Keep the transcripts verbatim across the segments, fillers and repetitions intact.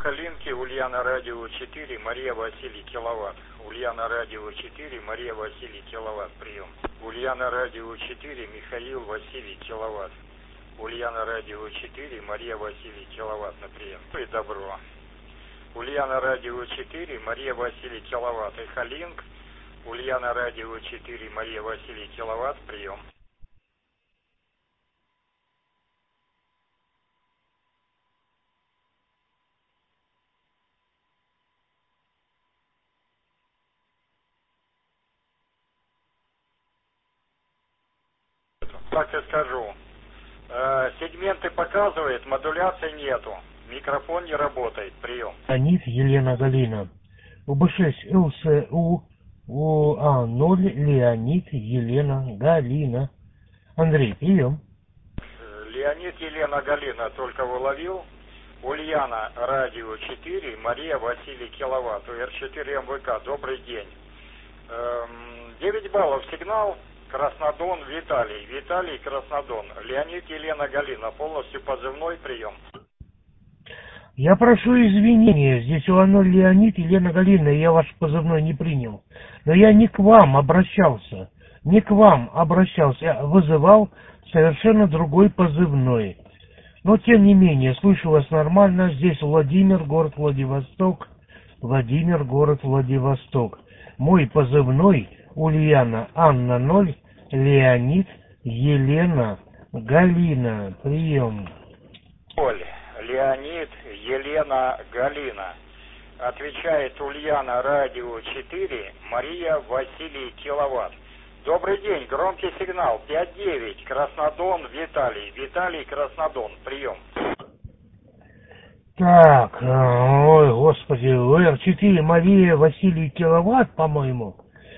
Сахалинке, Ульяна Радио четыре, Мария Василий Киловатт. Ульяна Радио четыре, Мария Василий Киловатт, прием. Ульяна Радио четыре, Михаил Василий Киловатт. Ульяна Радио четыре, Мария Василий Киловатт на прием. И добро. Ульяна Радио четыре, Мария Василий Киловатт. И Халинг. Ульяна Радио четыре, Мария Василий Киловатт, прием. Так и скажу. Э, сегменты показывает, модуляции нету. Микрофон не работает. Прием. Анит Елена Галина. УБ шесть ЛСУ УА ноль Леонид Елена Галина. Андрей, прием. Леонид Елена Галина только выловил. Ульяна Радио четыре, Мария Василий Киловатт. эр четыре эм вэ ка. Добрый день. Эм, девять баллов сигнал. Краснодон Виталий. Виталий Краснодон. Леонид Елена Галина. Полностью позывной, прием. Я прошу извинения, здесь у Аноль Леонид Елена Галина, я ваш позывной не принял. Но я не к вам обращался, не к вам обращался, я вызывал совершенно другой позывной. Но тем не менее, слышу вас нормально, здесь Владимир, город Владивосток, Владимир, город Владивосток. Мой позывной Ульяна Анна ноль, Леонид Елена Галина. Прием. Оль, Леонид Елена Галина. Отвечает Ульяна Радио четыре, Мария Василий Киловатт. Добрый день, громкий сигнал пять девять, Краснодон Виталий. Виталий Краснодон, прием. Так, ой, господи, эр четыре Мария Василий Киловатт, по-моему.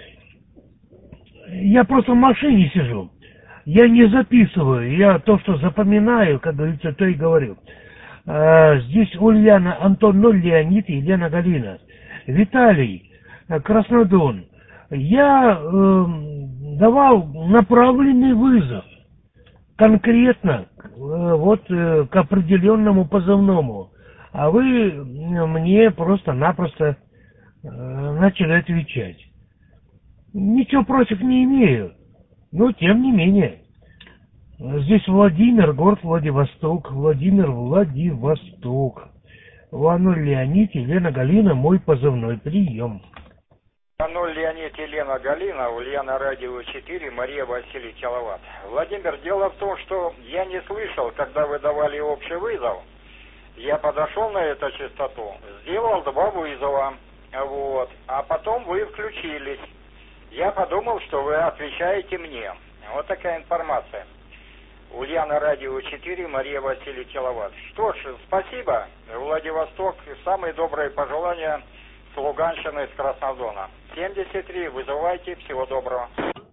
Я просто в машине сижу. Я не записываю. Я то, что запоминаю, как говорится, то и говорю. А, здесь Ульяна Антон ноль, Леонид и Елена Галина. Виталий Краснодон. Я э, давал направленный вызов. Конкретно э, вот э, к определенному позывному. А вы мне просто-напросто э, начали отвечать. Ничего против не имею, но тем не менее. Здесь Владимир, город Владивосток, Владимир, Владивосток. Аноль Леонид, Елена Галина, мой позывной, прием. Аноль Леонид, Елена Галина, Ульяна Радио четыре, Мария Василий Киловатт. Владимир, дело в том, что я не слышал, когда вы давали общий вызов. Я подошел на эту частоту, сделал два вызова, вот, а потом вы включились. Я подумал, что вы отвечаете мне. Вот такая информация. Ульяна Радио четыре, Мария Василий Киловатт. Что ж, спасибо, Владивосток. Самые добрые пожелания с Луганщины, с Краснодона. семьдесят три, вызывайте, всего доброго.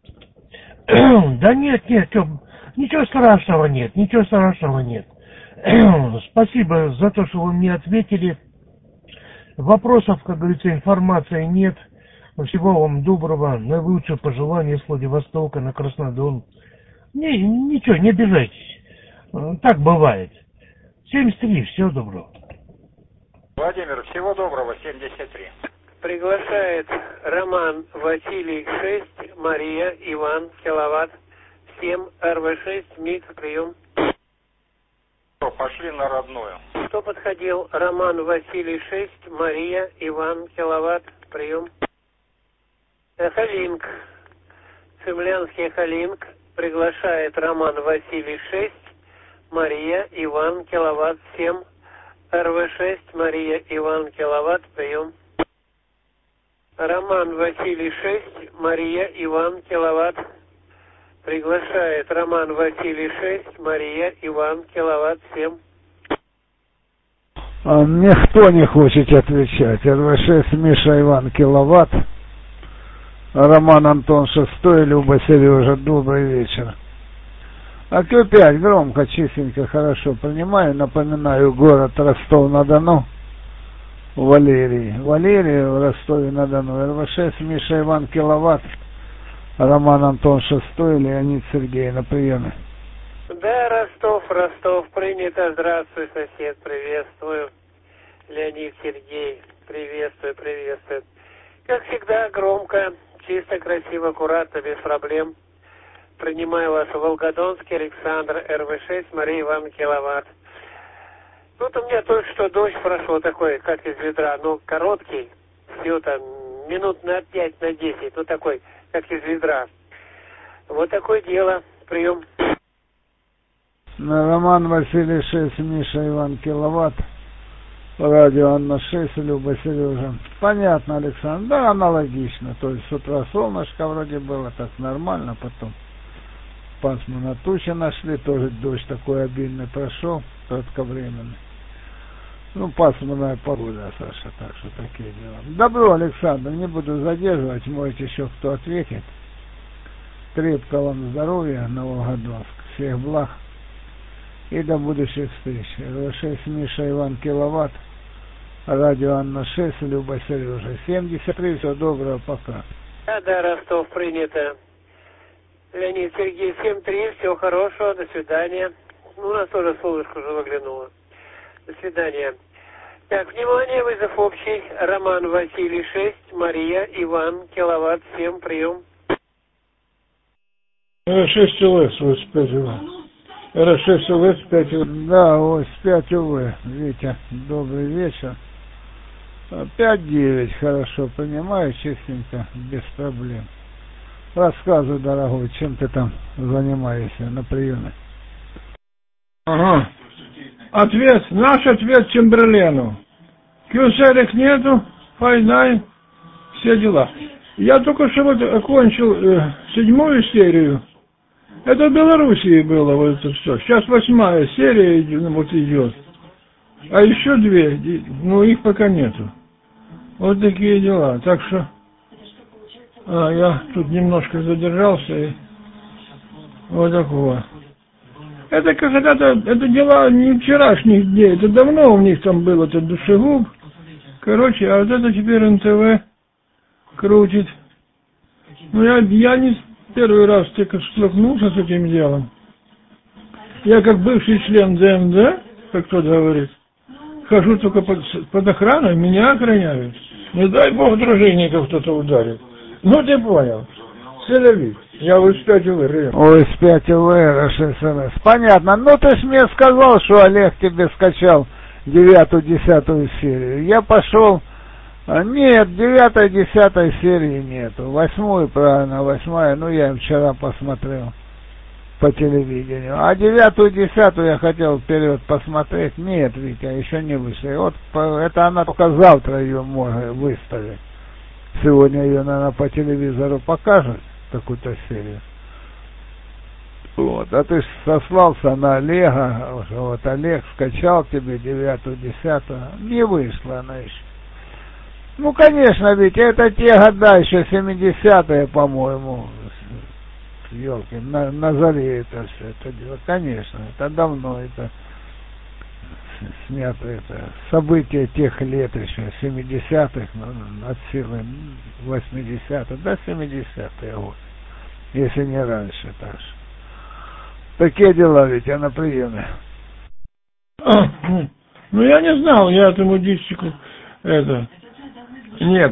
Да нет, нет, ничего страшного нет, ничего страшного нет. Спасибо за то, что вы мне ответили. Вопросов, как говорится, информации нет. Всего вам доброго, наилучшие пожелания с Владивостока на Краснодон. Не, ничего, не обижайтесь. Так бывает. семьдесят три, всего доброго. Владимир, всего доброго, семьдесят три. Приглашает Роман Василий шесть, Мария Иван Киловатт. семь эр вэ шесть, МИГ, прием. Пошли на родную. Кто подходил? Роман Василий шесть, Мария Иван Киловатт, прием. Халинг. Цемлянский Халинг приглашает Роман Василий шесть, Мария Иван Киловатт, семь эр вэ шесть, Мария Иван Киловатт, прием. Роман Василий шесть, Мария Иван Киловатт приглашает Роман Василий шесть, Мария Иван Киловатт, семь. А никто не хочет отвечать. эр вэ шесть, Миша Иван Киловатт. Роман Антон шестой, Люба Сережа, добрый вечер. А Q пять громко, чистенько, хорошо принимаю. Напоминаю, город Ростов-на-Дону. Валерий. Валерий в Ростове-на-Дону. эр вэ шесть, Миша Иван Киловатт. Роман Антон шестой, Леонид Сергей на приеме. Да, Ростов, Ростов, принято. Здравствуй, сосед, приветствую. Леонид, Сергей, приветствую, приветствую. Как всегда, громко, чисто, красиво, аккуратно, без проблем. Принимаю вас в Волгодонске, Александр, эр вэ шесть, Мария Ивановна Киловатт. Тут у меня только что дождь прошел такой, как из ведра, ну, короткий, всего там минут на пять, на десять, ну, такой, как из ведра. Вот такое дело, прием. Роман Василий шесть, Миша Иван Киловатт. Радио Анна шесть, Люба Сережа. Понятно, Александр. Да, аналогично. То есть с утра солнышко вроде было так нормально, потом пасмурно тучи нашли, тоже дождь такой обильный прошел, кратковременный. Ну, пасмурная погода, Саша, так что такие дела. Добро, Александр, не буду задерживать, может еще кто ответит. Крепкого вам здоровья на Волгодонск, всех благ и до будущих встреч. эр вэ шесть, Миша Иван Киловатт, радио Анна шесть, Люба Сережа. семьдесят три, всего доброго, пока. Да, да, Ростов принято. Леонид, Сергей, семь три, всего хорошего, до свидания. Ну, у нас тоже солнышко уже выглянуло. До свидания. Так, внимание, вызов общий. Роман Василий шесть, Мария Иван Киловатт, семь, прием. эр шесть эл эс, восемь пять эл эс. эр шесть эл эс, пять эл эс. Да, восемь пять эл эс. Витя, добрый вечер. пять девять, хорошо, понимаю, чистенько, без проблем. Рассказывай, дорогой, чем ты там занимаешься на приеме? Ага. Ответ, наш ответ Чемберлену. Кюсерик нету, файнай, все дела. Я только что вот окончил э, седьмую серию. Это в Белоруссии было вот это все. Сейчас восьмая серия вот идет. А еще две, ну их пока нету. Вот такие дела. Так что а, я тут немножко задержался и вот такого. Это когда-то, это дела не вчерашних дней, это давно у них там был этот душегуб. Короче, а вот это теперь эн тэ вэ крутит. Ну я, я не первый раз только столкнулся с этим делом. Я как бывший член дэ эм дэ, как кто-то говорит, хожу только под, под охраной, меня охраняют. Не дай бог дружинников кто-то ударит. Ну ты понял. Сель-Авив. Я восемь пять эл эр. восемь пять эл эр, шесть эл эс. Понятно. Ну ты ж мне сказал, что Олег тебе скачал девятую, десятую серию. Я пошел. Нет, девятой, десятой серии нету. Восьмую, правильно, восьмая. Ну я вчера посмотрел по телевидению. А девятую, десятую я хотел вперед посмотреть. Нет, Витя, еще не вышли. Вот это она только завтра ее можно выставить. Сегодня ее, наверное, по телевизору покажут, какую-то серию. Вот. А ты ж сослался на Олега, вот Олег скачал тебе девятую, десятую. Не вышла она еще. Ну, конечно, ведь это те года, еще семидесятые, по-моему. Ёлки, на, на заре это все это дело. Конечно, это давно, это снято, это события тех лет еще, семидесятых, ну, от силы восьмидесятых, до семидесятых год, если не раньше, так что. Такие дела ведь, я на приеме. А, ну я не знал, я этому дисчику это. Нет.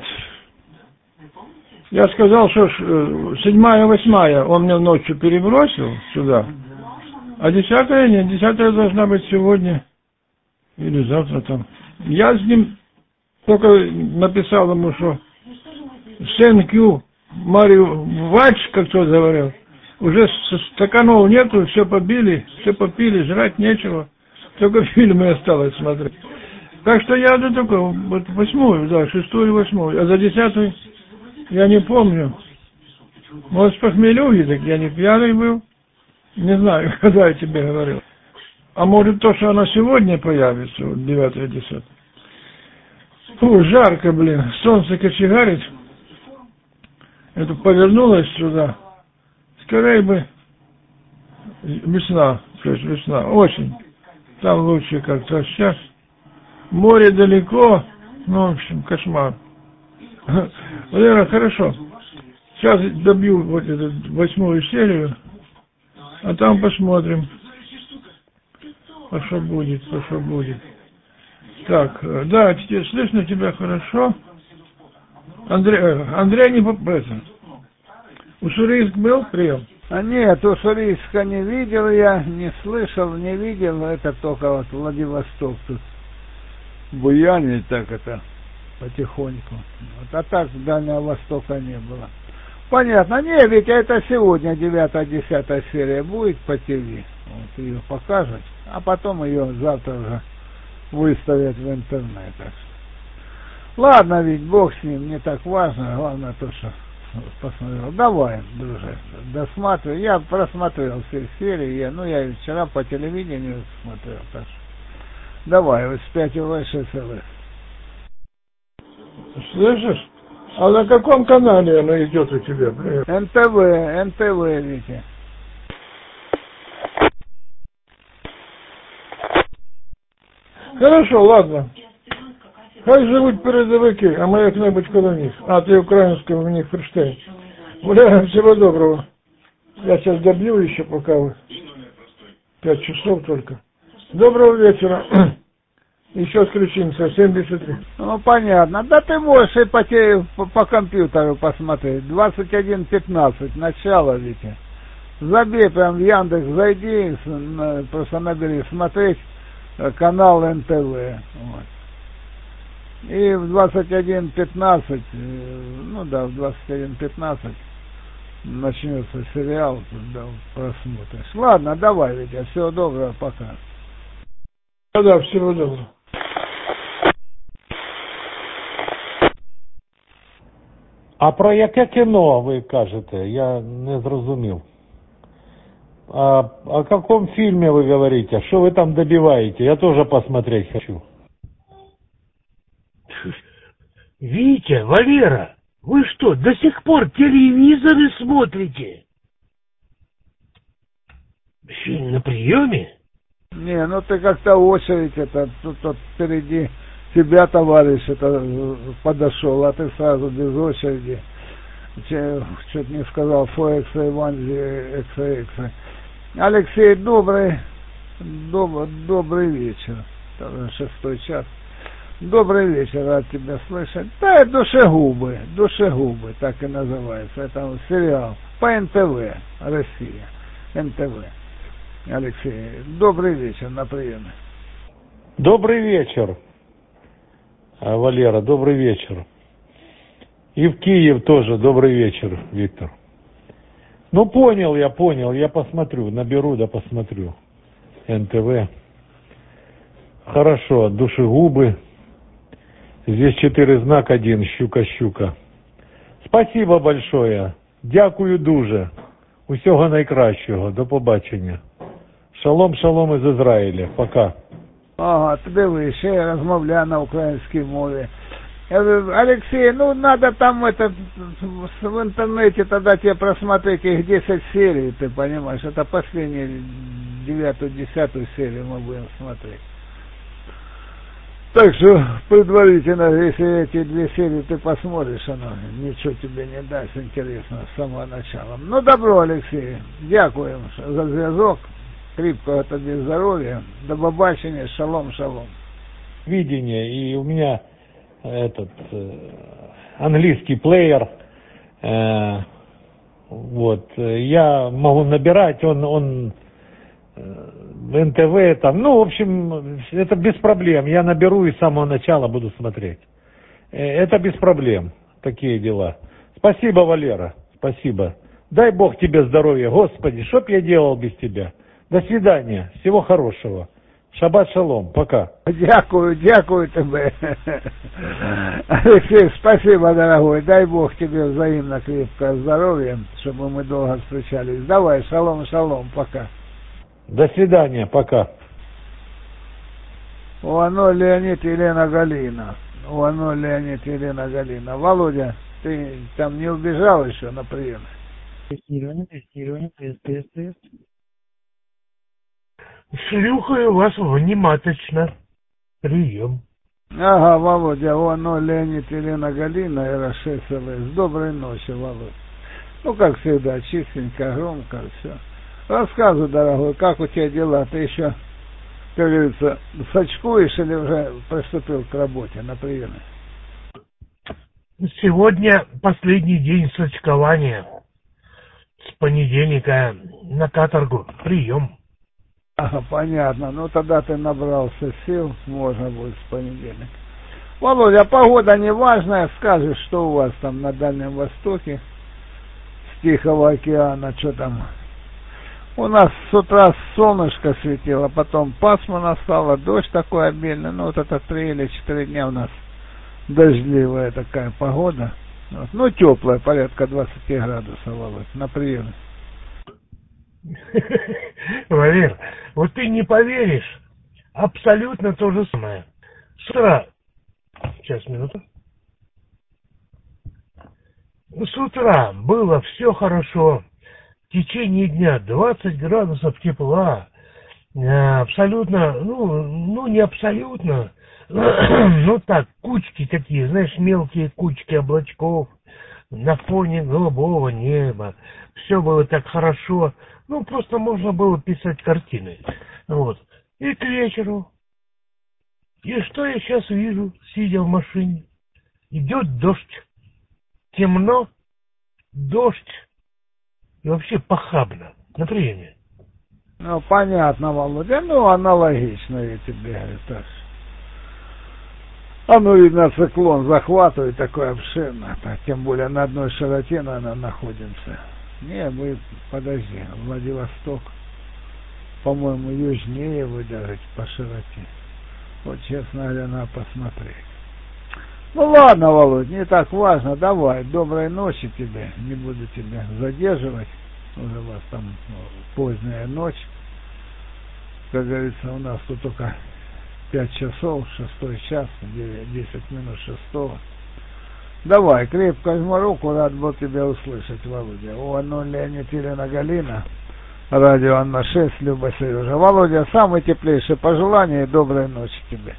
Я сказал, что седьмая, восьмая он мне ночью перебросил сюда, а десятая нет, десятая должна быть сегодня или завтра там. Я с ним только написал ему, что thank you, Марио Вач, как кто говорил, уже стаканов нету, все побили, все попили, жрать нечего, только фильмы осталось смотреть. Так что я да только вот восьмую, да, шестую и восьмую, а за десятую я не помню. Может, с похмелюги, так я не пьяный был. Не знаю, когда я тебе говорил. А может, то, что она сегодня появится, вот девятое, десятое. Фу, жарко, блин, солнце кочегарит. Это повернулось сюда. Скорее бы весна, то есть весна, очень. Там лучше как-то сейчас. Море далеко, ну, в общем, кошмар. Валера, хорошо. Сейчас добью вот эту восьмую серию, а там посмотрим, а что будет, а что будет. Так, да, теперь слышно тебя хорошо. Андрей, Андрей не это. Уссурийск был прием? А нет, Уссурийска не видел я, не слышал, не видел. Это только вот Владивосток тут буянит так это потихоньку. Вот, а так Дальнего Востока не было. Понятно. Не, ведь это сегодня девятая-десятая серия будет по ТВ. Вот ее покажут, а потом ее завтра уже выставят в интернетах. Ладно, ведь бог с ним, не так важно, главное то, что посмотрел. Давай, друже, досматривай. Я просмотрел все серии, я, ну я и вчера по телевидению смотрел, так что давай, вот пять эл шесть эл эс. Слышишь? А на каком канале оно идет у тебя? эн тэ вэ, эн тэ вэ, Витя. Хорошо, ладно. Как живуть передовики, а ми як-небудь коло них? А, ты украинского у них Ферштейн. Бля, всего доброго. Я сейчас добью еще пока вы. Пять часов только. Доброго вечера. Еще отключимся, семьдесят три. Ну, понятно. Да ты можешь и по, те, по, по компьютеру посмотреть. двадцать один пятнадцать, начало, Витя. Забей прям в Яндекс, зайди, просто набери, смотреть канал эн тэ вэ. Вот. И в двадцать один пятнадцать, ну да, в двадцать один пятнадцать начнется сериал, да, просмотришь. Ладно, давай, Витя, всего доброго, пока. Да, да, всего доброго. А про яке кіно ви кажете? Я не зрозумів. А о каком фильме вы говорите? Что вы там добиваете? Я тоже посмотреть хочу. Витя, Валера, вы что, до сих пор телевизоры смотрите? Фильм на приеме? Не, ну ты как-то очередь, это тут, тут впереди тебя, товарищ, это подошел, а ты сразу без очереди. Чуть не сказал, Фоэкса Иван Экса. Алексей, добрый, доб, добрый вечер. Шестой час. Добрый вечер, рад тебя слышать. Да, это душегубы, душегубы, так и называется. Это вот сериал по эн тэ вэ, Россия, эн тэ вэ. Алексей, добрый вечер, на приеме. Добрый вечер, Валера, добрый вечер. И в Киев тоже добрый вечер, Виктор. Ну, понял я, понял, я посмотрю, наберу, да посмотрю. эн тэ вэ. Хорошо, душегубы. Здесь четыре знак, один, щука-щука. Спасибо большое. Дякую дуже. Усього найкращого. До побачення. Шалом, шалом із Ізраїля. Пока. Ага, диви, ще розмовляю на українській мові. Алексей, ну надо там это в интернете тогда тебе просмотреть их десять серий, ты понимаешь, это последнюю девятую, десятую серию мы будем смотреть. Так что предварительно, если эти две серии ты посмотришь, оно ничего тебе не даст интересно с самого начала. Ну добро, Алексей, дякуем за зв'язок, крепкого тебе здоровья, до побачення, шалом, шалом. Видение, и у меня этот э, английский плеер, э, вот, я могу набирать, он, он в эн тэ вэ там, ну, в общем, это без проблем, я наберу и с самого начала буду смотреть. Это без проблем, такие дела. Спасибо, Валера, спасибо. Дай Бог тебе здоровья, Господи, что б я делал без тебя? До свидания, всего хорошего. Шаббат шалом, пока. Дякую, дякую тебе. Алексей, спасибо, дорогой. Дай Бог тебе взаимно крепкого здоровья, чтобы мы долго встречались. Давай, шалом, шалом, пока. До свидания, пока. Уано Леонид, Елена Галина. Уано Леонид, Елена Галина. Володя, ты там не убежал еще на прием? Тестирование, тестирование, тест, тест, тест. Слухаю вас внимательно. Прием. Ага, Володя, Уано Леонид, Елена Галина, эр шесть эл эс. Доброй ночи, Володя. Ну, как всегда, чистенько, громко, все. Рассказывай, дорогой, как у тебя дела? Ты еще как говорится, сочкуешь или уже приступил к работе на приеме? Сегодня последний день сочкования. С понедельника на каторгу. Прием. Ага, понятно. Ну тогда ты набрался сил, можно будет с понедельника. Володя, погода не важная, скажешь, что у вас там на Дальнем Востоке, с Тихого океана, что там? У нас с утра солнышко светило, потом пасмурно стало, дождь такой обильный, ну вот это три или четыре дня у нас дождливая такая погода. Вот. Ну, теплая, порядка двадцать градусов, Володь, на приеме. Валер, вот ты не поверишь, абсолютно то же самое. С утра, сейчас, минуту. С утра было все хорошо. В течение дня двадцать градусов тепла. Абсолютно, ну, ну не абсолютно, ну так, кучки такие, знаешь, мелкие кучки облачков на фоне голубого неба. Все было так хорошо, ну просто можно было писать картины. Вот. И к вечеру. И что я сейчас вижу, сидя в машине? Идет дождь. Темно, дождь. И вообще похабно. На приеме. Ну, понятно, Володя, ну, аналогично я тебе говорю, так. А ну, видно, циклон захватывает такой обширно, так, тем более на одной широте, наверное, находимся. Не, мы, подожди, Владивосток, по-моему, южнее вы даже по широте. Вот, честно говоря, надо посмотреть. Ну, ладно, Володь, не так важно, давай, доброй ночи тебе, не буду тебя задерживать. Уже у вас там поздняя ночь. Как говорится, у нас тут только пять часов, шестой час, десять минут шестого. Давай, крепко жму руку, рад был тебя услышать, Володя. О, ну, Леонид, Елена, Галина, радио Анна шесть, Люба, Сережа. Володя, самые теплейшие пожелания и доброй ночи тебе.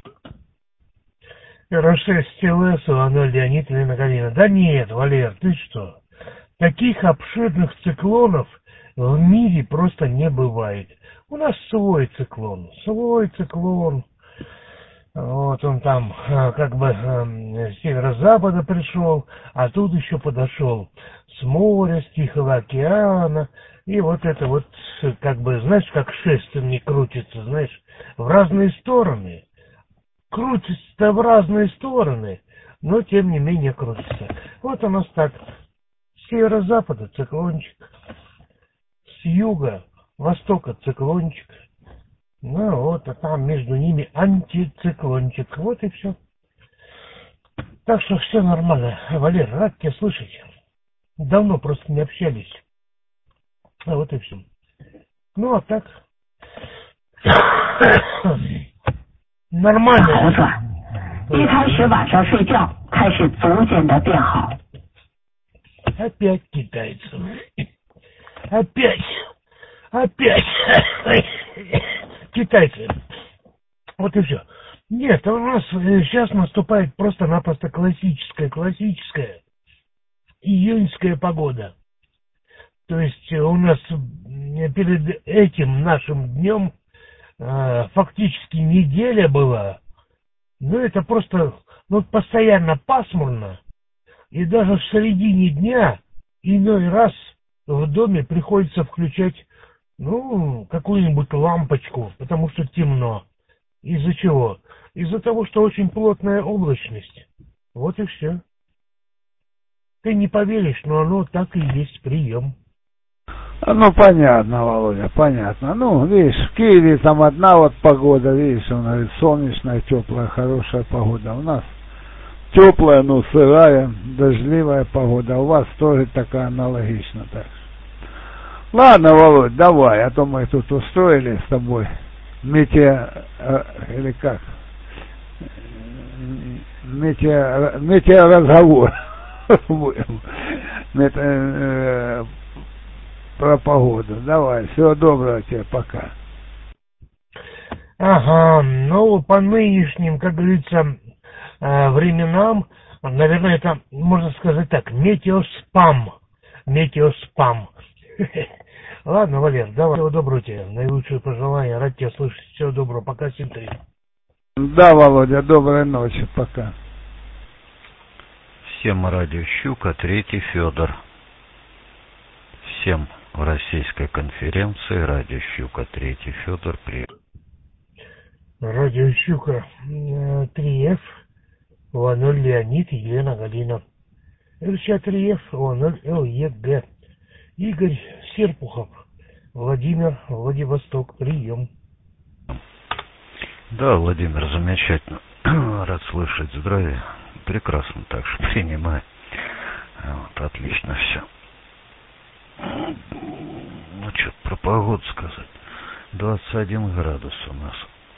эр шесть ЛС, Анна, Леонид, Елена, Галина. Да нет, Валер, ты что? Таких обширных циклонов в мире просто не бывает. У нас свой циклон, свой циклон. Вот он там как бы с северо-запада пришел, а тут еще подошел с моря, с Тихого океана. И вот это вот, как бы, знаешь, как шествие крутится, знаешь, в разные стороны. Крутится в разные стороны, но тем не менее крутится. Вот у нас так. С северо-запада циклончик, с юга, востока циклончик, ну вот, а там между ними антициклончик, вот и все. Так что все нормально. Валер, рад тебя слышать. Давно просто не общались. А вот и все. Ну а так. Нормально. 好转，一开始晚上睡觉开始逐渐的变好。 Опять китайцы. Опять. Опять. Китайцы. Вот и все. Нет, у нас сейчас наступает просто-напросто классическая, классическая июньская погода. То есть у нас перед этим нашим днем э, фактически неделя была. Ну это просто, ну постоянно пасмурно. И даже в середине дня иной раз в доме приходится включать, ну, какую-нибудь лампочку, потому что темно. Из-за чего? Из-за того, что очень плотная облачность. Вот и все. Ты не поверишь, но оно так и есть, прием. Ну, понятно, Володя, понятно. Ну, видишь, в Киеве там одна вот погода, видишь, он говорит, солнечная, теплая, хорошая погода. У нас теплая, ну, сырая, дождливая погода. У вас тоже такая аналогичная. Так. Ладно, Володь, давай, а то мы тут устроили с тобой метео... или как? Метео... Метеоразговор. Мете... Про погоду. Давай, всего доброго тебе, пока. Ага, ну, по нынешним, как говорится, временам, наверное, это, можно сказать так, метеоспам. Метеоспам. Ладно, Валер, давай. Всего доброго тебе. Наилучшие пожелания. Рад тебя слышать. Всего доброго. Пока, семь-три. Да, Володя, доброй ночи. Пока. Всем радио Щука, третий Федор. Всем в российской конференции радио Щука, третий Федор. Привет. Радио Щука, три эф, о ноль Леонид, Елена Галина. эр эс три эф, о ноль эл е гэ. Игорь Серпухов, Владимир, Владивосток, прием. Да, Владимир, замечательно. Рад слышать. Здравия. Прекрасно так же принимаю. Вот, отлично все. Ну, что про погоду сказать. двадцать один градус у нас.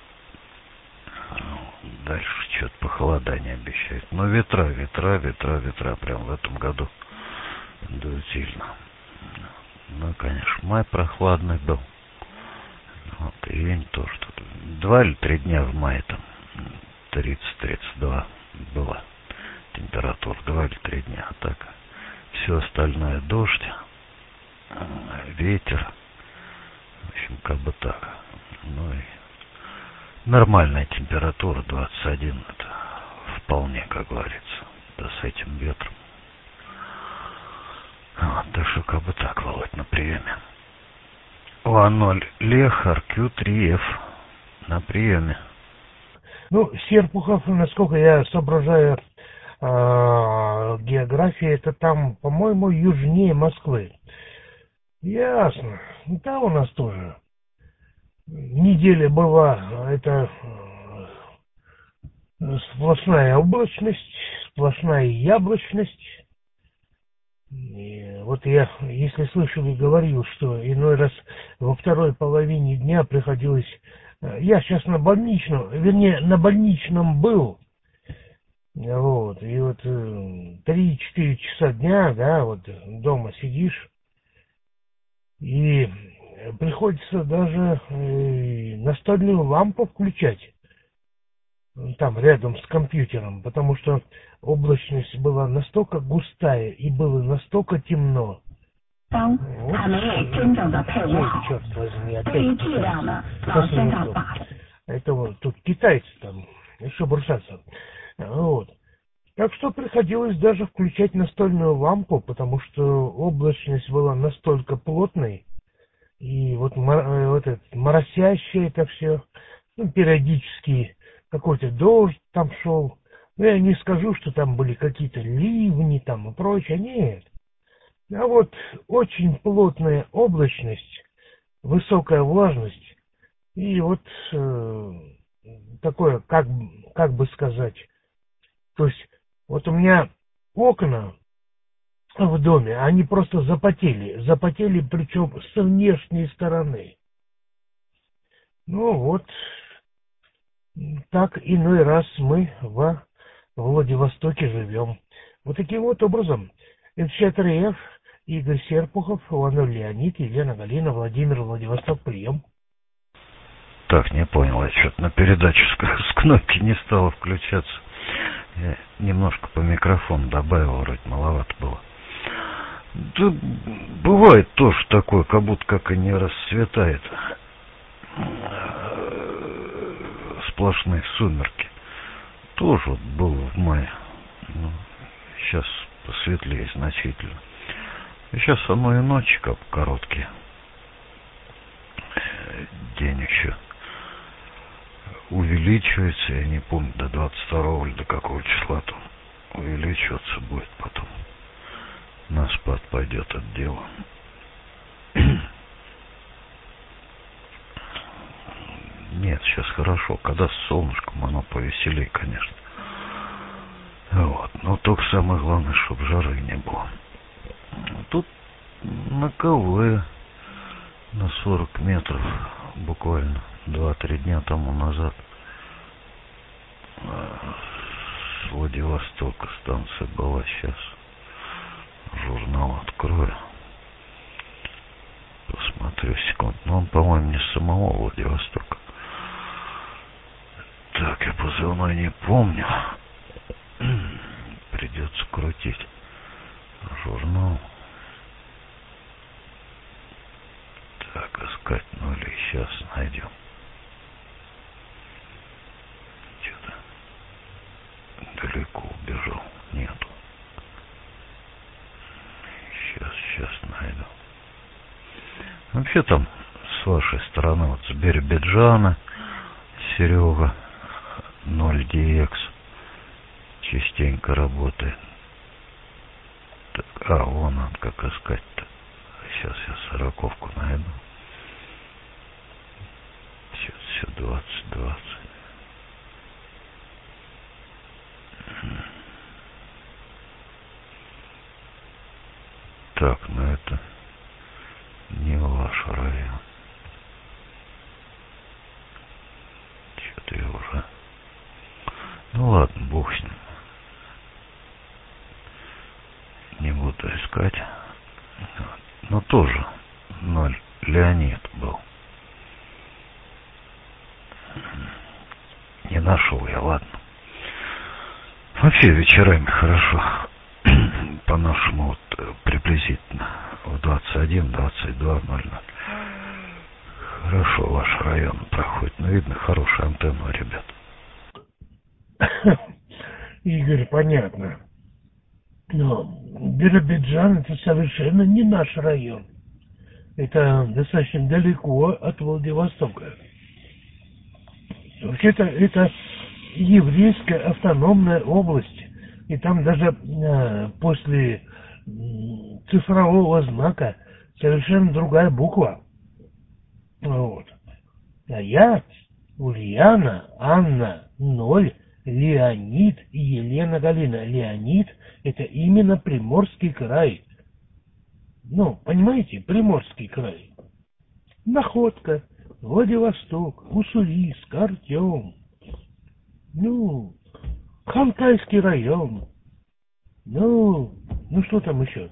Дальше что-то похолодание обещают. Но ветра, ветра, ветра, ветра. Прям в этом году дует сильно. Ну, конечно, май прохладный был. Вот, июнь тоже тут. Два или три дня в мае там тридцать тридцать два была температура. Два или три дня. А так все остальное дождь, ветер. В общем, как бы так. Ну и нормальная температура двадцать один. Это вполне, как говорится. Да с этим ветром. Вот, так что как бы так, Володь, на приеме. о ноль Лех, ар кью три эф на приеме. Ну, Серпухов, насколько я соображаю, э, география, это там, по-моему, южнее Москвы. Ясно. Да, у нас тоже. Неделя была, это сплошная облачность, сплошная яблочность. И вот я, если слышал и говорил, что иной раз во второй половине дня приходилось... Я сейчас на больничном, вернее, на больничном был. Вот, и вот три-четыре часа дня, да, вот дома сидишь, и приходится даже э, настольную лампу включать там рядом с компьютером, потому что облачность была настолько густая и было настолько темно. Вот. Ой, черт возьми, опять китайцы. Это вот тут китайцы там, еще брусаться. Вот. Так что приходилось даже включать настольную лампу, потому что облачность была настолько плотной, и вот, вот это моросящее это все, ну, периодически какой-то дождь там шел. Ну, я не скажу, что там были какие-то ливни там и прочее, нет. А вот очень плотная облачность, высокая влажность, и вот э, такое, как, как бы сказать, то есть вот у меня окна в доме, они просто запотели, запотели, причем с внешней стороны. Ну вот, так иной раз мы во Владивостоке живем. Вот таким вот образом. эр эс три эф, Игорь Серпухов, о ноль Леонид, Елена Галина, Владимир, Владивосток, прием. Так, не понял, я что-то на передачу с, с кнопки не стало включаться. Я немножко по микрофону добавил, вроде маловато было. Да, бывает тоже такое, как будто как и не расцветает. Сплошные сумерки. Тоже вот было в мае. Ну, сейчас посветлее значительно. И сейчас оно и ночи как короткие. День еще увеличивается, я не помню, до двадцать второго или до какого числа там увеличиваться будет потом. На спад пойдет от дела. Нет, сейчас хорошо, когда с солнышком, оно повеселее, конечно. Вот, но только самое главное, чтобы жары не было. Тут на КВ на сорок метров буквально два-три дня тому назад с Владивостока станция была, сейчас журнал открою, посмотрю секунд. Но он, по-моему, не с самого Владивостока. Так, я позывной не помню. Придется крутить журнал. искать нули. Сейчас найдем. Что-то далеко убежал. Нету. Сейчас, сейчас найду. Вообще там с вашей стороны, вот с Биробиджана, Серега ноль ди экс частенько работает. Так, а, вон он, как искать-то. Сейчас я сороковку найду. Сейчас все двадцать двадцать. Так, ну это не ваш район. Что-то я уже... Ну ладно, бог с ним. Не буду искать. Но тоже ноль Леонид был. Не нашел я, ладно. Вообще вечерами хорошо. По-нашему вот приблизительно в двадцать один двадцать два ноль ноль. Хорошо ваш район проходит. Ну, видно, хорошая антенна у ребят. Игорь, понятно. Но Биробиджан — это совершенно не наш район. Это достаточно далеко от Владивостока. Вообще-то это еврейская автономная область. И там даже э, после э, цифрового знака совершенно другая буква. Вот. А я, Ульяна, Анна, ноль, Леонид и Елена Галина. Леонид — это именно Приморский край. Ну, понимаете, Приморский край. Находка, Владивосток, Уссурийск, Артем. Ну, Хантайский район. Ну, ну что там еще?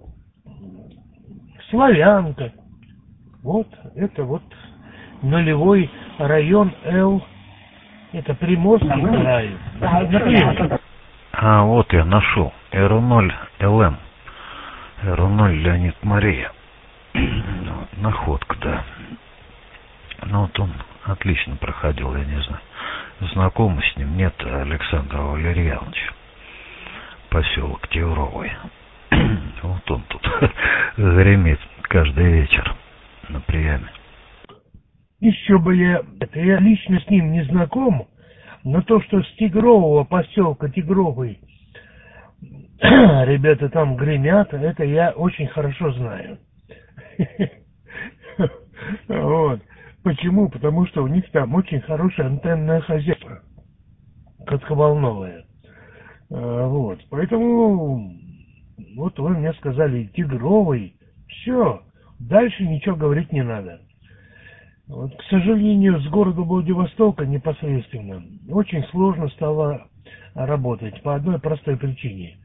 Славянка. Вот, это вот нулевой район Л. Это Приморский край. Например. А, вот я нашел. эр ноль эл эм. эр ноль Леонид Мария. Находка, да. Ну вот он отлично проходил, я не знаю. Знакомы с ним нет, Александр Валерьянович. Поселок Тевровый. Вот он тут гремит каждый вечер на приеме. Еще бы я... Это я лично с ним не знаком, но то, что с Тигрового поселка Тигровый ребята там гремят, это я очень хорошо знаю. Вот. Почему? Потому что у них там очень хорошее антенное хозяйство. Кратковолновое. Вот. Поэтому вот вы мне сказали Тигровый. Все. Дальше ничего говорить не надо. Вот, к сожалению, с города Владивостока непосредственно очень сложно стало работать по одной простой причине.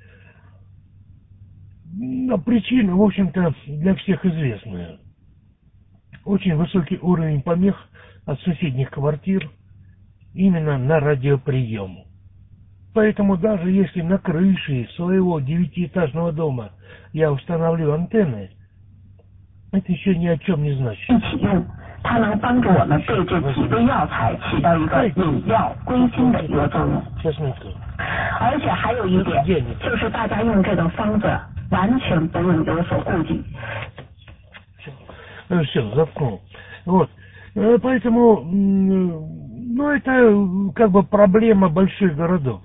Но причина, в общем-то, для всех известная. Очень высокий уровень помех от соседних квартир именно на радиоприем. Поэтому даже если на крыше своего девятиэтажного дома я установлю антенны, это еще ни о чем не значит. 它能帮助我们对治几味药材起到一个引药归经的一个作用。而且还有一点，就是大家用这个方子完全不用有所顾忌。 Все, заткнул. Вот. Поэтому, ну, это как бы проблема больших городов.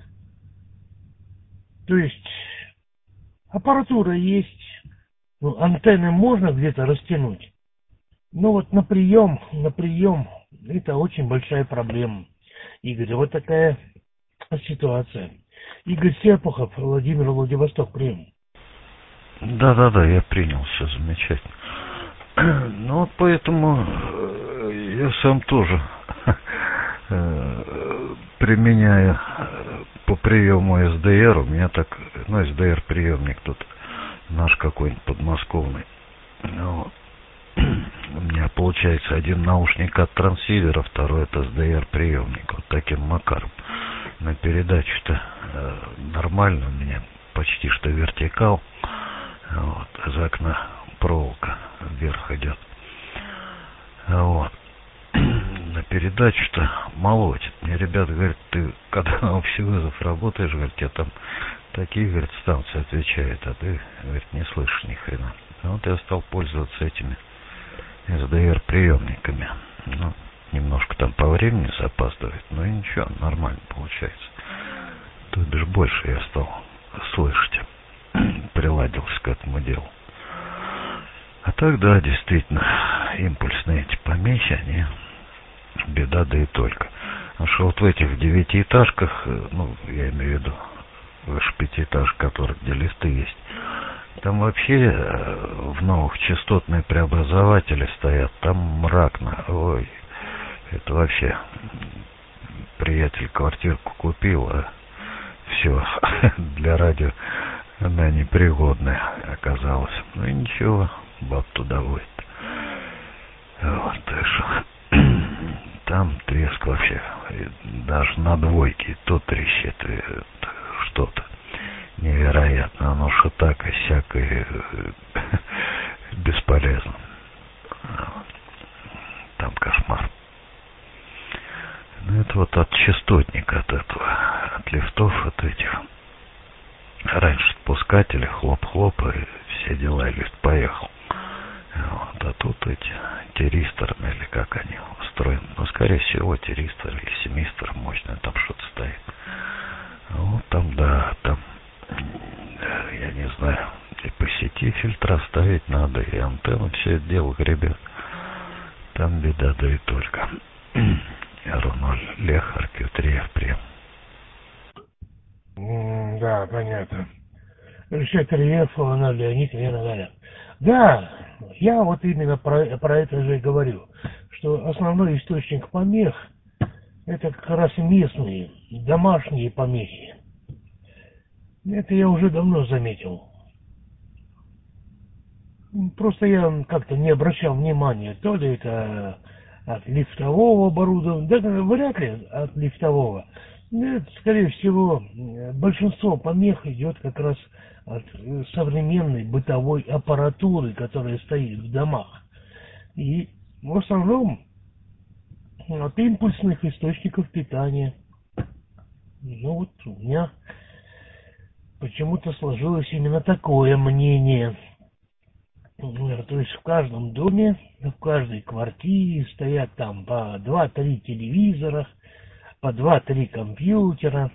То есть аппаратура есть, ну, антенны можно где-то растянуть. Ну вот на прием, на прием, это очень большая проблема. Игорь, вот такая ситуация. Игорь Серпухов, Владимир, Владивосток, прием. Да-да-да, я принял, все замечательно. Ну вот поэтому я сам тоже применяю по приему эс дэ эр, у меня так, ну, эс дэ эр приемник тут наш какой-нибудь подмосковный. Вот. У меня получается один наушник от трансивера, второй от эс дэ эр приемник. Вот таким макаром. На передачу-то э, нормально у меня, почти что вертикал. Вот, из окна проволока вверх идет. Вот. На передачу-то молотит. Мне ребята говорят, ты когда на общий вызов работаешь, говорят, тебе там такие, говорят, станции отвечают, а ты, говорит, не слышишь ни хрена. Вот я стал пользоваться этими эс дэ эр приемниками. Ну, немножко там по времени запаздывает, но и ничего, нормально получается. То бишь больше я стал слышать. Приладился к этому делу. А так, да, действительно, импульсные эти помехи, они беда, да и только. Потому что вот в этих девятиэтажках, ну, я имею в виду, выше пятиэтажек, которых, где лифты есть, там вообще в новых частотные преобразователи стоят, там мракно, ой, это вообще, приятель квартирку купил, а все, для радио она непригодная оказалась. Ну и ничего, баб туда водит. Вот, так что там треск вообще, даже на двойке то трещит что-то невероятно. Оно что так и сяк, и бесполезно. Там кошмар. Ну это вот от частотника, от этого, от лифтов, от этих. Раньше спускатели, хлоп-хлоп, и все дела, и лифт поехал. Вот, а тут эти тиристоры, или как они устроены. Ну, скорее всего, тиристор или семистор мощный, там что-то стоит. Вот там, да, там, я не знаю, и по сети фильтра ставить надо, и антенну, все это дело гребет. Там беда, да и только. эр ноль Лехар кью три эф прем. Mm, да, понятно. Еще три эф, она Леонид, Лена Галя. Да, я вот именно про, про это же и говорю, что основной источник помех это как раз местные, домашние помехи. Это я уже давно заметил. Просто я как-то не обращал внимания, то ли это от лифтового оборудования, да вряд ли от лифтового. Нет, скорее всего, большинство помех идет как раз от современной бытовой аппаратуры, которая стоит в домах. И в основном от импульсных источников питания. Ну вот у меня почему-то сложилось именно такое мнение. То есть в каждом доме, в каждой квартире стоят там по два-три телевизора, по два-три компьютера.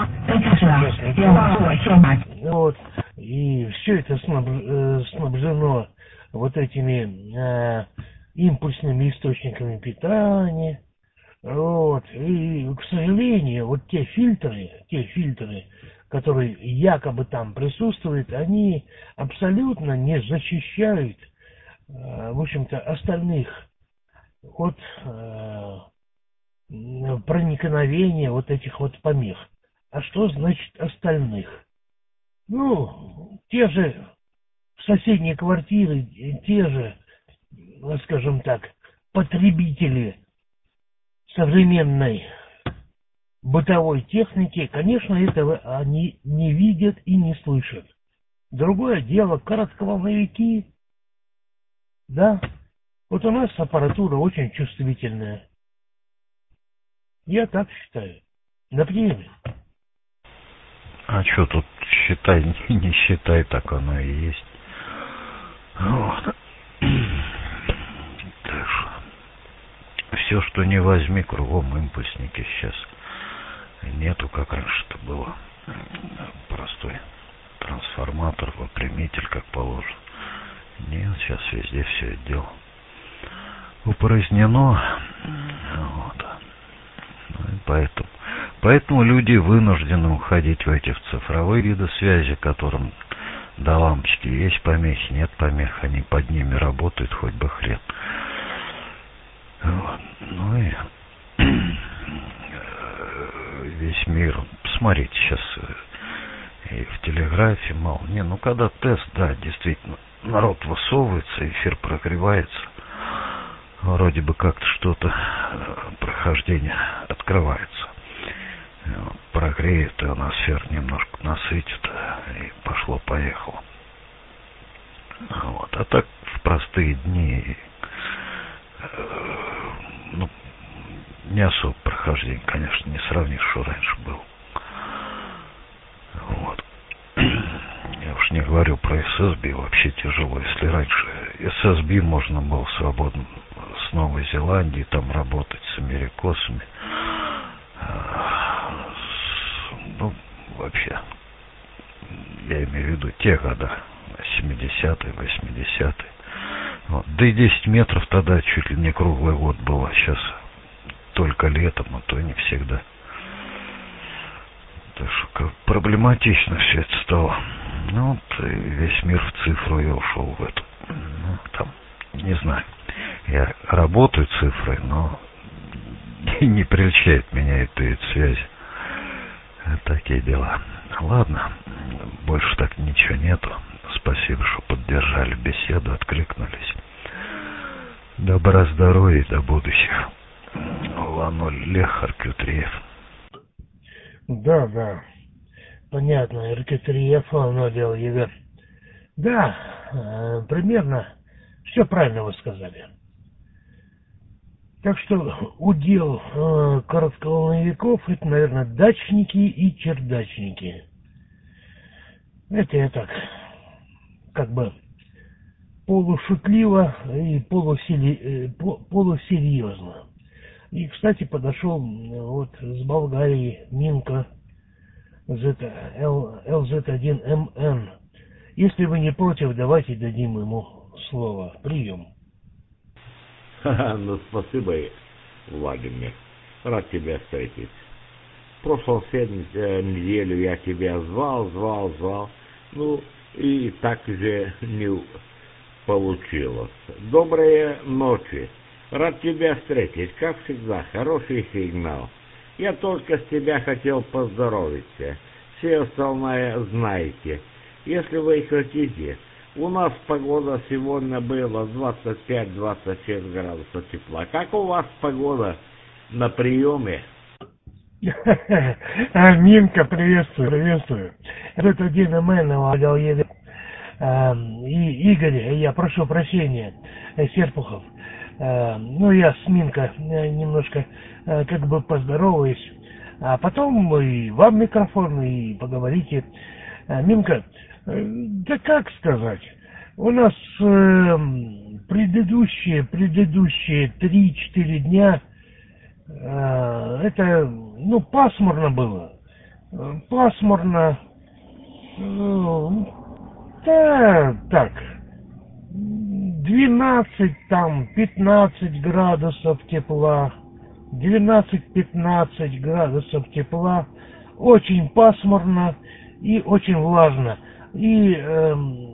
Вот. И все это снабжено вот этими э, импульсными источниками питания. Вот. И, к сожалению, вот те фильтры, те фильтры, которые якобы там присутствуют, они абсолютно не защищают, э, в общем-то, остальных от э, проникновения вот этих вот помех. А что значит остальных? Ну, те же соседние квартиры, те же, скажем так, потребители современной бытовой техники, конечно, этого они не видят и не слышат. Другое дело, коротковолновики, да, вот у нас аппаратура очень чувствительная. Я так считаю. Например. А что тут считай, не считай, так оно и есть. Вот. Так что все, что не возьми, кругом импульсники сейчас. Нету, как раньше-то было. Простой трансформатор, выпрямитель, как положено. Нет, сейчас везде все это дело упразднено. Вот. Ну, и поэтому, поэтому люди вынуждены уходить в эти в цифровые виды связи, которым до лампочки есть помехи, нет помех, они под ними работают, хоть бы хрен. Вот. Ну и весь мир, посмотрите сейчас и в телеграфе, мало, не, ну когда тест, да, действительно, народ высовывается, эфир прогревается, вроде бы как-то что-то, прохождение открывается, прогреет, и ионосфер немножко насытит, и пошло-поехало. Вот. А так в простые дни ну, не особо прохождение, конечно, не сравнишь, что раньше было. Вот. Я уж не говорю про эс эс би, вообще тяжело. Если раньше эс эс би можно было свободно с Новой Зеландии там работать, с америкосами, ну, вообще, я имею в виду те года, семидесятые, восьмидесятые. Вот. Да и десять метров тогда чуть ли не круглый год было, сейчас только летом, а то и не всегда. Так что как проблематично все это стало. Ну вот и весь мир в цифру я ушел в эту. Ну, там, не знаю. Я работаю цифрой, но не прельщает меня эта связь. Такие дела. Ладно, больше так ничего нету. Спасибо, что поддержали беседу, откликнулись. Добра, здоровья и до будущих. Ланоль Лех Аркютриев. Да, да. Понятно. Аркютриев, Ланоль Ел. Да, э, примерно все правильно вы сказали. Так что удел э, коротковолновиков — это, наверное, дачники и чердачники. Это я так, как бы полушутливо и полусери... полусерьезно. И, кстати, подошел вот с Болгарии Минка эл зет один эм эн. Если вы не против, давайте дадим ему слово. Прием. Ну, спасибо, Владимир. Рад тебя встретить. В прошлую неделю я тебя звал, звал, звал. Ну, и так же не получилось. Доброй ночи. Рад тебя встретить. Как всегда, хороший сигнал. Я только с тебя хотел поздоровиться. Все остальное знаете. Если вы хотите, у нас погода сегодня была двадцать пять — двадцать шесть градусов тепла. Как у вас погода на приеме? Минка, приветствую, приветствую. Это один эм эн, и Игорь, я прошу прощения, Серпухов. Ну, я с Минка немножко как бы поздороваюсь, а потом и вам микрофон, и поговорите. Минка, да как сказать, у нас э, предыдущие, предыдущие три-четыре дня э, это, ну, пасмурно было. Пасмурно, ну, да, так, двенадцать, там, пятнадцать градусов тепла, двенадцать-пятнадцать градусов тепла, очень пасмурно и очень влажно. И э,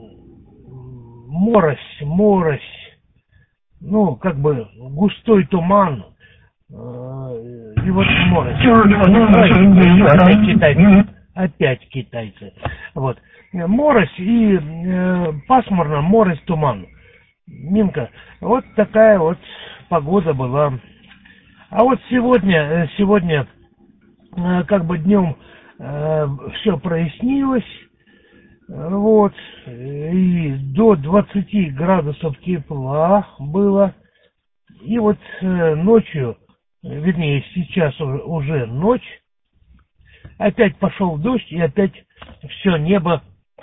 морось, морось, ну, как бы густой туман, э, и вот морось. Опять китайцы, опять китайцы. Вот. Морось и э, пасмурно, морось, туман. Минка, вот такая вот погода была. А вот сегодня, сегодня э, как бы днем э, все прояснилось. Вот, и до двадцати градусов тепла было. И вот э, ночью, вернее, сейчас уже, уже ночь, опять пошел дождь, и опять все небо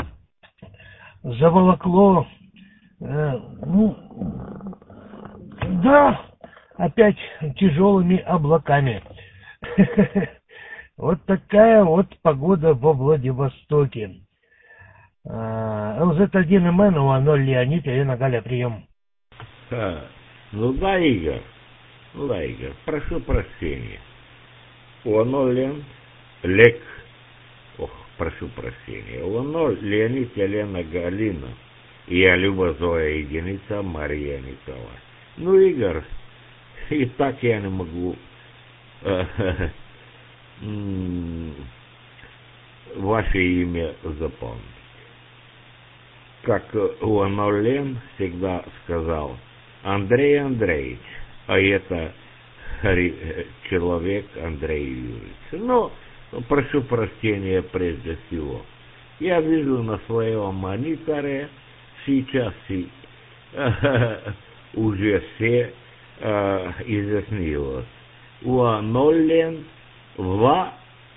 заволокло, э, ну, да, опять тяжелыми облаками. Вот такая вот погода во Владивостоке. эл зет один эм эн, ноль Леонид, Елена Галя, прием. А, ну да, Игорь. Ну да, Игорь, прошу прощения. ноль Лен, Лек, ох, прошу прощения. ноль Леонид, Елена Галина. И я Люба Зоя единица, Мария Николаевна. Ну, Игорь, и так я не могу ваше имя запомнить. Как ноль Лен всегда сказал, Андрей Андреевич, а это человек Андрей Юрьевич. Но прошу прощения прежде всего. Я вижу на своем мониторе сейчас и, уже все э, изъяснилось. Уаноллен Влад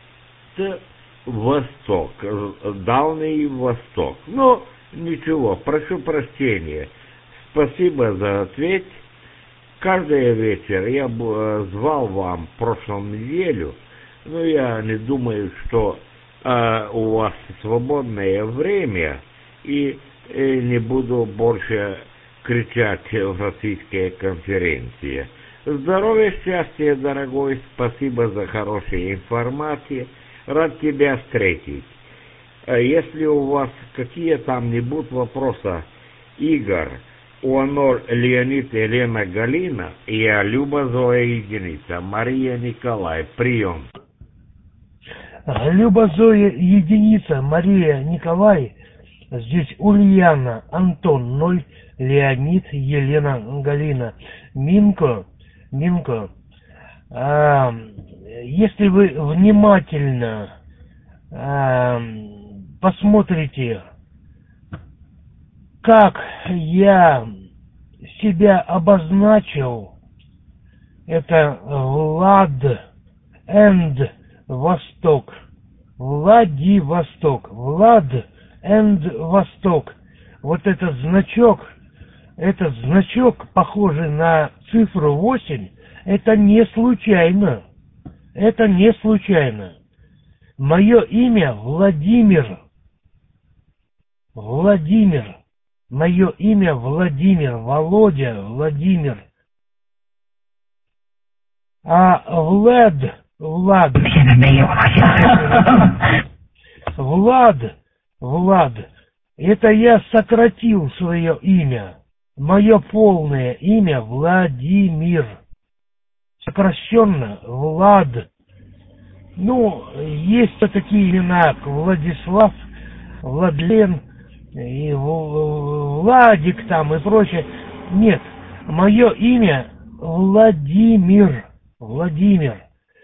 Восток, Дальний Восток. Ну, ничего, прошу прощения. Спасибо за ответ. Каждый вечер я бы звал вам в прошлом неделю, но я не думаю, что э, у вас свободное время, и э, не буду больше кричать в российской конференции. Здоровья, счастья, дорогой, спасибо за хорошую информацию, рад тебя встретить. Если у вас какие там-нибудь вопросы, Игорь, Уанор, Леонид, Елена, Галина, я Люба, Зоя, единица, Мария, Николай, прием. Люба, Зоя, единица, Мария, Николай, здесь Ульяна, Антон, ноль, Леонид, Елена, Галина, Минко, Минко, а, если вы внимательно а, посмотрите, как я себя обозначил, это Влад энд Восток, Владивосток, Влад энд Восток. Вот этот значок, этот значок, похожий на цифру восемь, это не случайно. Это не случайно. Мое имя Владимир. Владимир. Мое имя Владимир. Володя Владимир. А Влад, Влад. Влад, Влад. Это я сократил свое имя. Мое полное имя Владимир. Сокращенно Влад. Ну, есть такие имена, как Владислав, Владлен, и Владик там и прочее. Нет, мое имя Владимир. Владимир.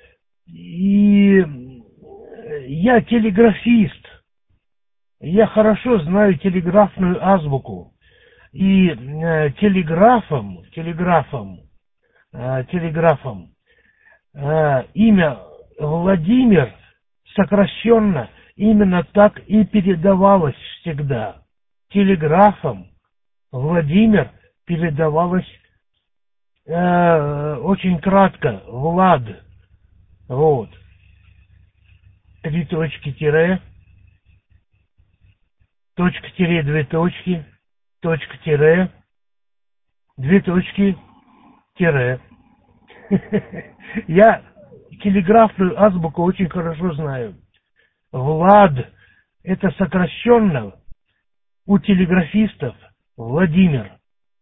И я телеграфист. Я хорошо знаю телеграфную азбуку. И э, телеграфом, телеграфом, э, телеграфом э, имя Владимир сокращенно именно так и передавалось всегда. Телеграфом Владимир передавалось э, очень кратко. Влад. Вот. Три точки тире. Точка тире, две точки. Точка тире. Две точки тире. Я телеграфную азбуку очень хорошо знаю. Влад — это сокращенно у телеграфистов Владимир.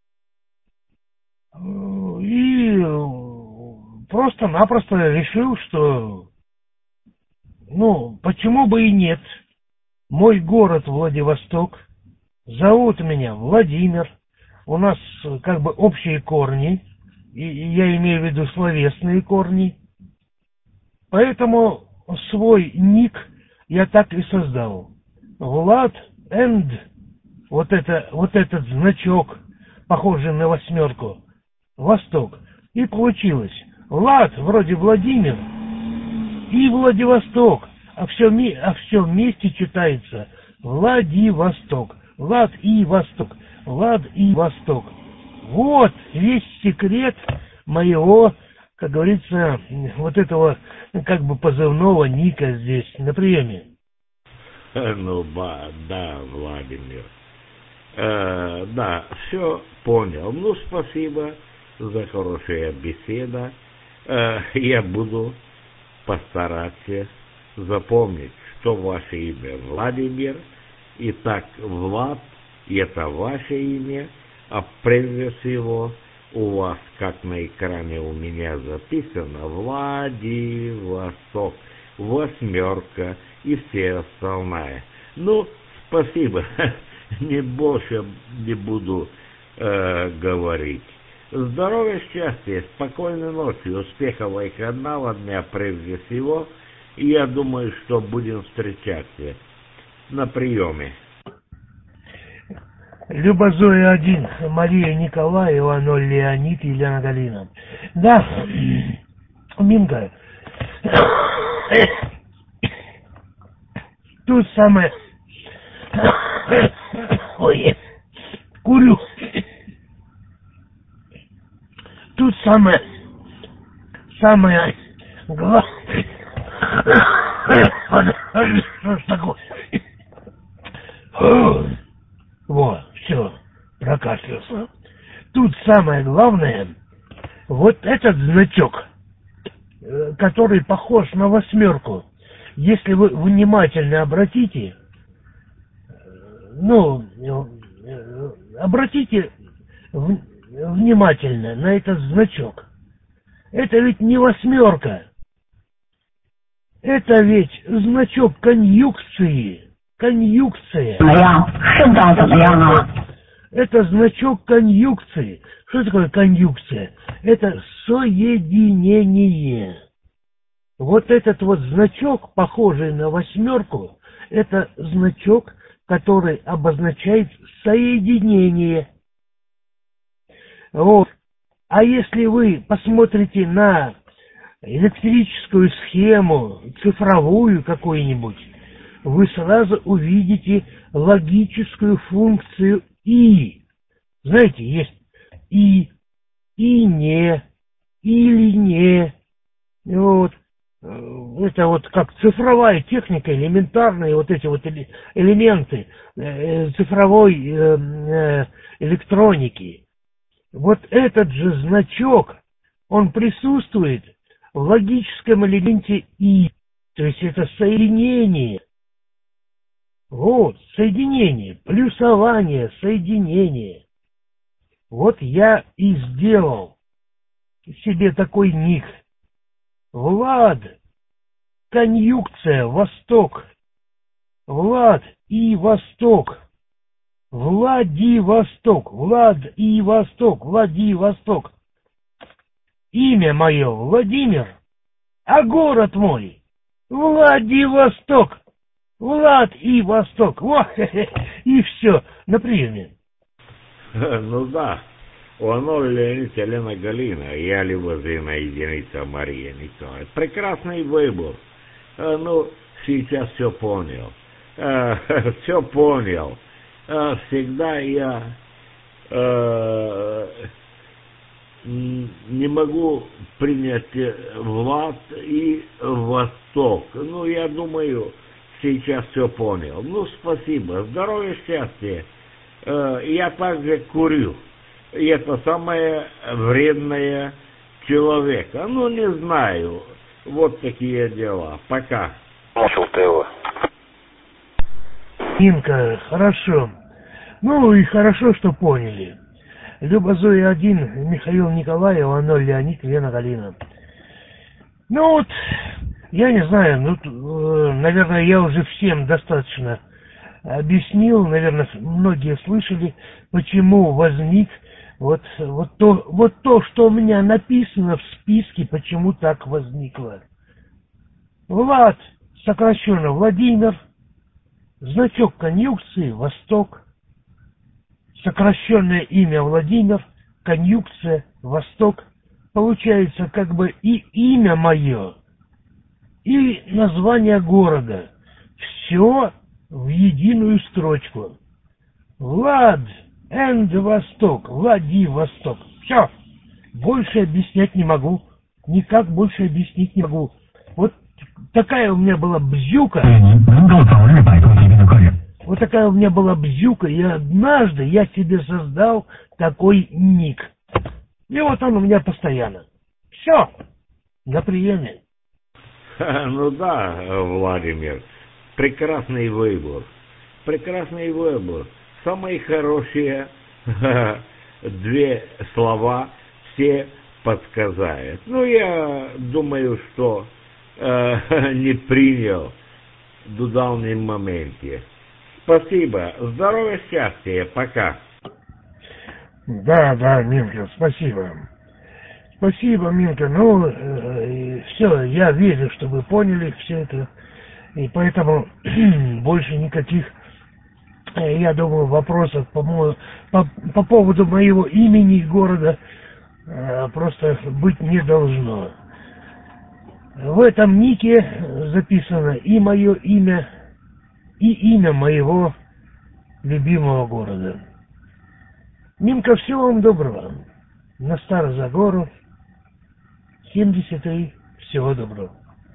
И просто-напросто решил, что, ну, почему бы и нет. Мой город Владивосток, зовут меня Владимир, у нас как бы общие корни, и я имею в виду словесные корни. Поэтому свой ник я так и создал. Влад энд вот это, вот этот значок, похожий на восьмерку, Восток. И получилось. Влад вроде Владимир и Владивосток, а все, а все вместе читается Владивосток. Влад и Восток. Влад и Восток. Вот весь секрет моего, как говорится, вот этого как бы позывного ника здесь на приеме. Ну, да, Владимир. Э, да, все понял. Ну, спасибо за хорошая беседа. Э, я буду постараться запомнить, что ваше имя Владимир. Итак, Влад — это ваше имя, а прежде всего у вас, как на экране у меня записано, Владивосток, восьмерка и все остальное. Ну, спасибо, не больше не буду э, говорить. Здоровья, счастья, спокойной ночи, успехов выходного дня прежде всего. И я думаю, что будем встречаться на приеме. Любозоя один, Мария Николаева, ноль Леонид, Елена Галина. Да, Минка, тут самое... Ой, курю. Тут самое... Самое... Главное... Что ж такое? Вот, все, прокашлялся. Тут самое главное, вот этот значок, который похож на восьмерку. Если вы внимательно обратите, ну, обратите внимательно на этот значок. Это ведь не восьмерка. Это ведь значок конъюнкции. Конъюнкция. Это значок конъюнкции. Что такое конъюнкция? Это соединение. Вот этот вот значок, похожий на восьмерку, это значок, который обозначает соединение. Вот. А если вы посмотрите на электрическую схему, цифровую какую-нибудь, вы сразу увидите логическую функцию «и». Знаете, есть «и», «и не», «или не». Вот. Это вот как цифровая техника, элементарные вот эти вот элементы цифровой электроники. Вот этот же значок, он присутствует в логическом элементе «и». То есть это соединение. Вот, соединение, плюсование, соединение. Вот я и сделал себе такой ник. Влад, конъюнкция, Восток. Влад и Восток. Владивосток, Влад и Восток, Владивосток. Имя мое Владимир, а город мой Владивосток. Влад и Восток. Вот, и все, на приеме. Ну да, у Аноли Леонид, Елена Галина, я любозина единица Мария Николаевна. Прекрасный выбор. Ну, сейчас все понял. Все понял. Всегда я не могу принять Влад и Восток. Ну, я думаю, сейчас все понял. Ну, спасибо. Здоровья, счастья. Я также курю. И это самое вредное человека. Ну, не знаю. Вот такие дела. Пока. Инка, хорошо. Ну и хорошо, что поняли. Любозоя один, Михаил Николаев, ноль Леонид, Елена Галина. Ну вот, я не знаю, ну, наверное, я уже всем достаточно объяснил, наверное, многие слышали, почему возник вот, вот, то, вот то, что у меня написано в списке, почему так возникло. Влад, сокращенно Владимир, значок конъюнкции Восток, сокращенное имя Владимир, конъюнкция Восток. Получается как бы и имя мое, и название города. Все в единую строчку. Влад энд Восток, Владивосток. Все. Больше объяснять не могу. Никак больше объяснить не могу. Вот такая у меня была бзюка. Вот такая у меня была бзюка, и однажды я себе создал такой ник. И вот он у меня постоянно. Все. На приеме. Ну да, Владимир, прекрасный выбор. Прекрасный выбор. Самые хорошие две слова все подсказают. Ну, я думаю, что э, не принял в данном моменте. Спасибо. Здоровья, счастья. Пока. Да, да, Минка, спасибо. Спасибо, Минка. Ну, э, все, я верю, что вы поняли все это. И поэтому больше никаких я думаю, вопросов по, мо... по, по поводу моего имени и города э, просто быть не должно. В этом нике записано и мое имя, и имя моего любимого города. Мимка, всего вам доброго. На Старозагору, семьдесят три. Всего доброго.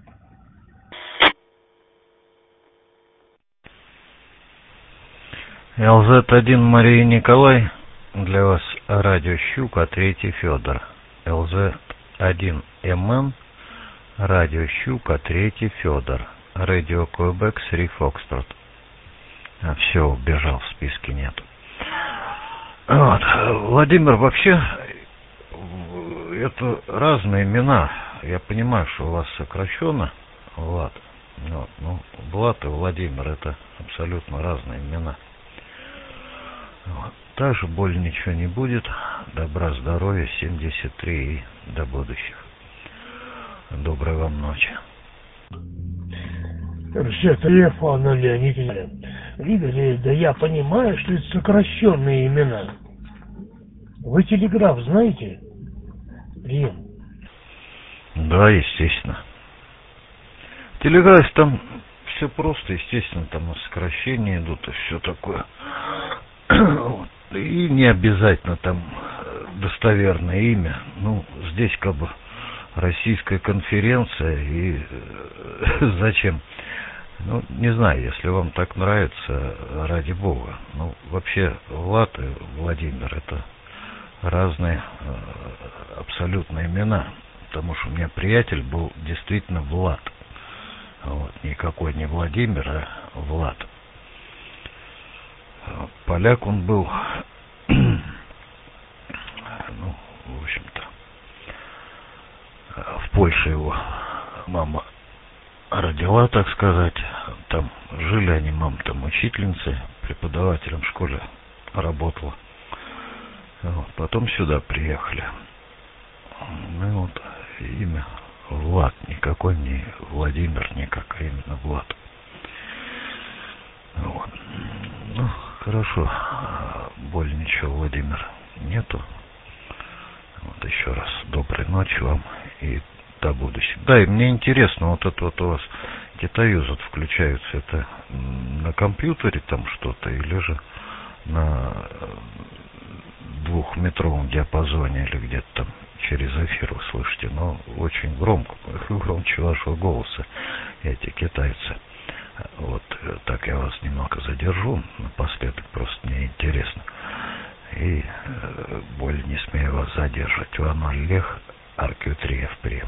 эл зет один Мария Николай. Для вас радио Щука, третий Федор. эл зет один эм эн. Радио Щука, третий Федор. Радио Quebec, три Фокстрот. А все, убежал, в списке нет. Вот. Владимир, вообще, это разные имена. Я понимаю, что у вас сокращенно Влад. Вот. Ну, Влад и Владимир — это абсолютно разные имена. Вот. Также более ничего не будет. Добра, здоровья, семьдесят три и до будущих. Доброй вам ночи. Все, телефон, Леонид Ильич. Игорь, да я понимаю, что это сокращенные имена. Вы телеграф знаете? Прием. Да, естественно. В телеграфе там все просто, естественно, там сокращения идут и все такое. И не обязательно там достоверное имя. Ну, здесь как бы российская конференция, и зачем? Ну, не знаю, если вам так нравится, ради бога. Ну, вообще, Влад и Владимир — это разные абсолютно имена. Потому что у меня приятель был действительно Влад. Вот, никакой не Владимир, а Влад. Поляк он был, ну, в общем-то, в Польше его мама родила, так сказать. Там жили они, мама там учительницей, преподавателем в школе работала. Вот, потом сюда приехали. Ну вот, имя Влад, никакой не Владимир, никак, а именно Влад. Вот. Ну, хорошо. Более ничего, Владимир, нету. Вот еще раз доброй ночи вам и до будущего. Да, и мне интересно, вот это вот у вас китаюз вот включаются, это на компьютере там что-то или же на двухметровом диапазоне или где-то там через эфир вы слышите, но очень громко, громче вашего голоса эти китайцы. Вот так я вас немного задержу напоследок, просто мне интересно. И э, более не смею вас задерживать. Иван Олег, Аркютриев, прием.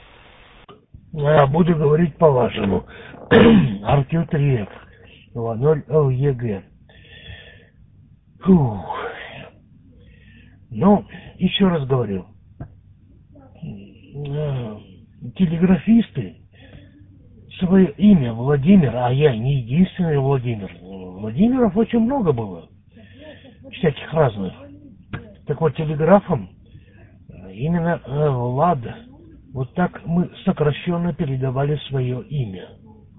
Я буду говорить по-вашему. Аркютриев, ноль эл е гэ. Фух. Ну, еще раз говорю. Телеграфисты свое имя Владимир, а я не единственный Владимир. Владимиров очень много было. Всяких разных. Так вот, телеграфом именно э, Влад, вот так мы сокращенно передавали свое имя.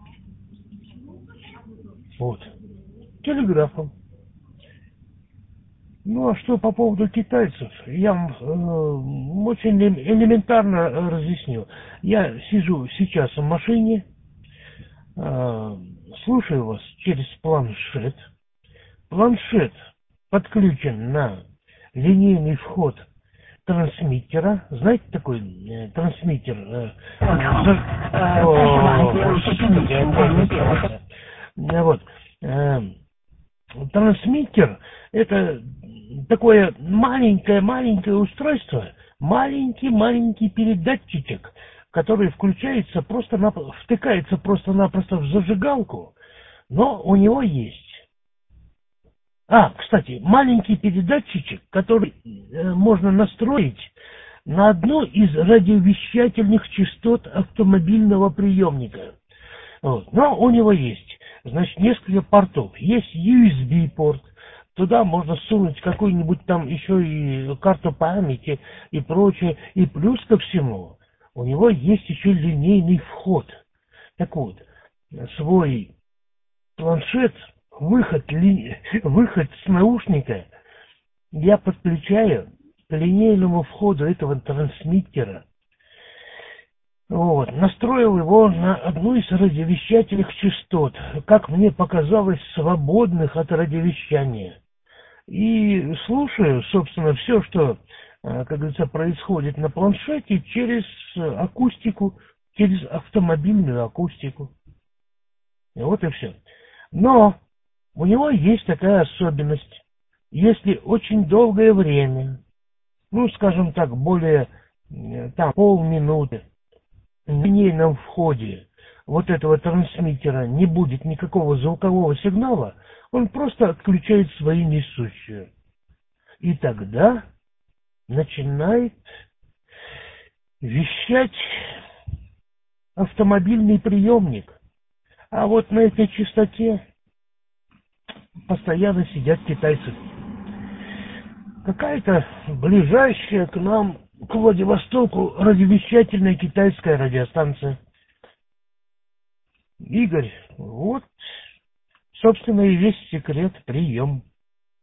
Вот. Телеграфом. Ну, а что по поводу китайцев? Я вам э, очень элементарно разъясню. Я сижу сейчас в машине, э, слушаю вас через планшет. Планшет подключен на линейный вход трансмиттера. Знаете такой э, трансмиттер? Э, за... Вот. Э, трансмиттер — это такое маленькое-маленькое устройство, маленький-маленький передатчик, который включается просто, втыкается просто-напросто в зажигалку, но у него есть. А, кстати, маленький передатчик, который э, можно настроить на одну из радиовещательных частот автомобильного приемника. Вот. Но у него есть, значит, несколько портов. Есть ю эс би-порт, туда можно сунуть какую-нибудь там еще и карту памяти и прочее. И плюс ко всему, у него есть еще линейный вход. Так вот, свой планшет выход, ли, выход с наушника я подключаю к линейному входу этого трансмиттера. Вот, настроил его на одну из радиовещательных частот, как мне показалось, свободных от радиовещания. И слушаю, собственно, все, что, как говорится, происходит на планшете через акустику, через автомобильную акустику. И вот и все. Но у него есть такая особенность. Если очень долгое время, ну, скажем так, более там, полминуты, в линейном входе вот этого трансмиттера не будет никакого звукового сигнала, он просто отключает свои несущие. И тогда начинает вещать автомобильный приемник. А вот на этой частоте постоянно сидят китайцы. Какая-то ближайшая к нам, к Владивостоку, радиовещательная китайская радиостанция. Игорь, вот, собственно, и весь секрет прием.